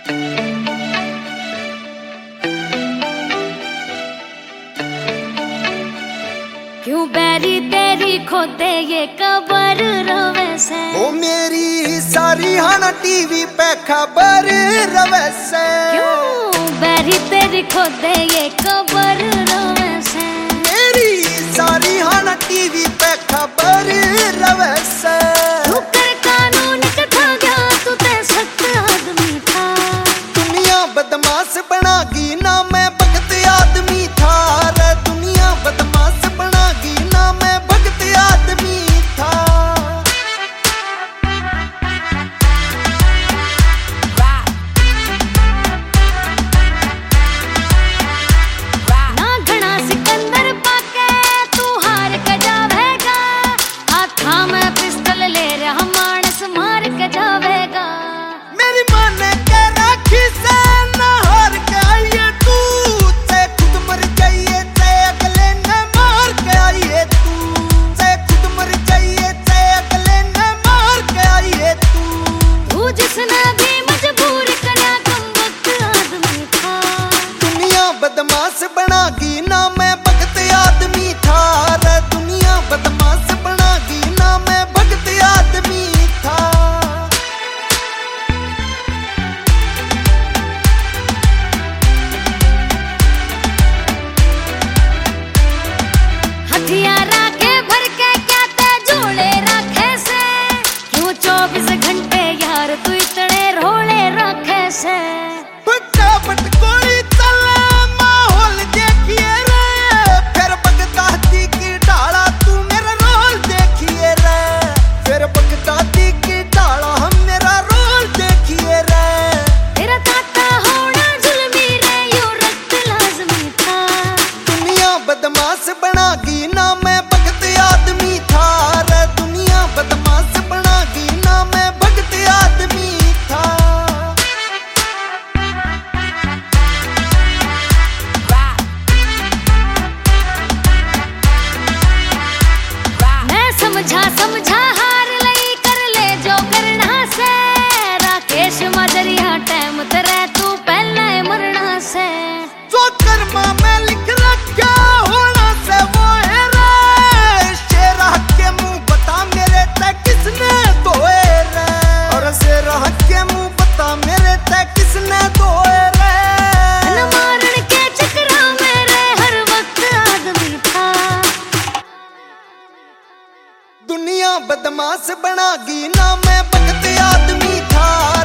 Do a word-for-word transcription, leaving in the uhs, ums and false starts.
क्यों बैरी तेरी खोदे ये कबर रवे से। ओ मेरी सारी हाना टीवी पे खबर रवे से। क्यों बैरी तेरी खोदे ये कबर रवे से। मेरी सारी हाना टीवी पे खबर रवे से। तू कर कानून कथा गया तू ते सख्त आदमी था। दुनिया बदमाश बनागी ना मैं भगत आदमी था। रे दुनिया बदमाश बनागी ना मैं भगत आदमी था। ना घना सिकंदर पाके तू हार के जावेगा। हाथा में पिस्टल ले रहा मानस मार के जावेगा। मेरी माँ ने कह राखी से ना हार के आइए तू। से खुद मर जाइए से अगले ने मार के आइए तू। से खुद मर जाइए से अगले ने मार के आइए तू। तू जिसने भी मजबूर करा कम वक्त आदमी था। दुनिया बदमाश बनागी ना मैं भगत आदमी था। रे दुनिया बदमाश बनागी ना मैं भगत आदमी था। हथियार आगे भर के क्या ते जोड़े रखे से। क्यों चौबीस घंटे यार तू इतने रोले रखे से। फटाफट गोली चले माहौल देखिए रे। फिर बगदादी की डाला तू मेरा रोल देखिए रे। फिर बगदादी की डाला हम मेरा रोल देखिए रे। तेरा ताता होना जुल्मी रे यो रक्त लाजमी था। दुनिया बदमाश बनागी ना मैं भगत आदमी था। रे दुनिया बदमाश बनागी ना मैं भगत आदमी था। मैं समझा समझा हार लई कर ले जो करना से। राकेश मजरिया टाइम तेरे तू पहले मरना से। जो कर्मा में लिख रखा होना से वो है रे। शेरा के मुंह बता मेरे ते किसने धोए रे। और शेरा के मुंह बता मेरे ते किसने धोए रे। न मारन के चक्रा मेरे हर वक्त आदमी था। दुनिया बदमाश बनागी ना मैं भगत आदमी था।